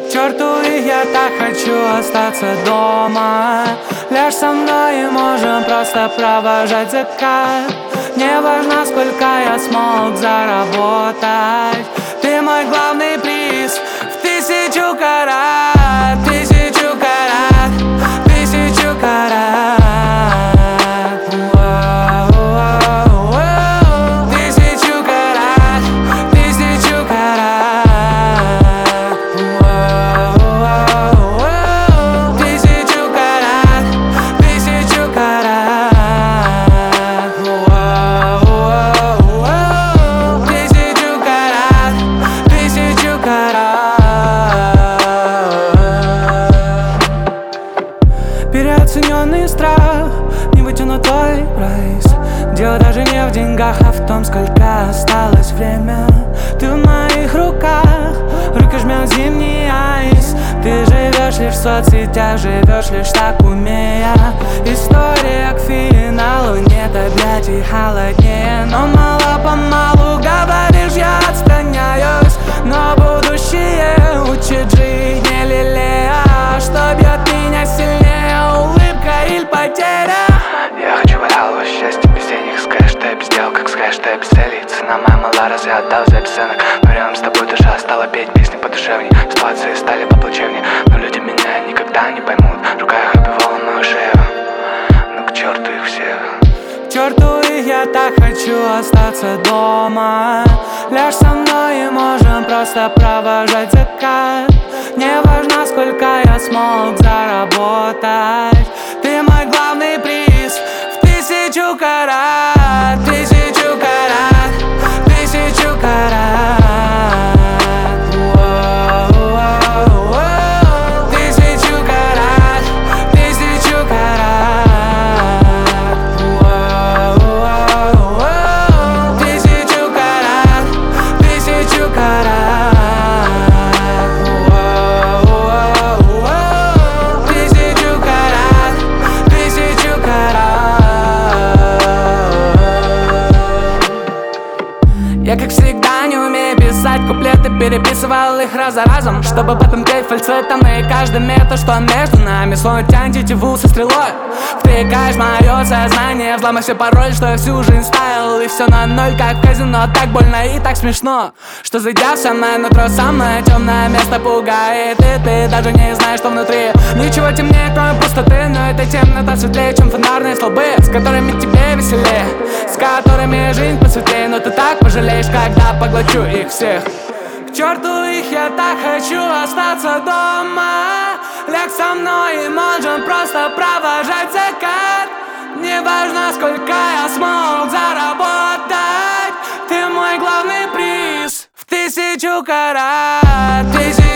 черту их, я так хочу остаться дома. Ляжь со мной и можем просто провожать закат. Не важно, сколько я смог заработать. Ты мой главный приз в 1000 карат, 1000 карат, 1000 карат. 1000 карат, 1000 карат. 1000 карат, 1000 карат. 1000 карат, 1000 карат. Переоцененный страх, невытянутой прайс. Дело даже не в деньгах, а в том, сколько осталось время. Ты в моих руках, руки жмет зимний айс. Ты живешь лишь в соцсетях, живешь лишь так умея. История к финалу, нет объятий холоднее. Но мало-помалу говоришь, я отстраняюсь. Но будущее учит жить, не лелея. Что бьет меня сильнее, улыбка или потеря? Я хочу валялого счастья без денег. Скажешь, что я без дел, как скажешь, что я без целей. Цена моя мала, разве отдал за бесценок? Но рядом с тобой душа стала петь песни подушевней. Ситуации стали поплачевней, но люди меня никогда не поймут. Рука их обвивала мою шею, ну к черту их всех. К черту их, я так хочу остаться дома. Ляжь со мной и можем просто провожать закат. Не важно, сколько я смог заработать. Ты мой главный приз в 1000 карат, 1000 карат, 1000 карат. 1000 карат, 1000 карат. 1000 карат, 1000 карат. 1000 карат, 1000 карат. Я, как всегда, не умею писать куплеты, переписывал их раз за разом, чтобы потом петь фальцетом. И каждый метр, что между нами, словно тянь тетиву со стрелой. Втыкаешь мое сознание, взломай все пароли, что я всю жизнь ставил. И все на ноль, как в казино, так больно и так смешно, что зайдя в самое нутро, самое темное место пугает. И ты даже не знаешь, что внутри ничего темнее, кроме пустоты. Но эта темнота светлее, чем фонарные столбы, с которыми тебе веселее, с которыми жизнь посветлее. Но ты так пожалеешь, когда поглочу их всех. К черту их, я так хочу остаться дома. Ляг со мной и можем просто провожать закат. Не важно, сколько я смог заработать. Ты мой главный приз в 1000 карат.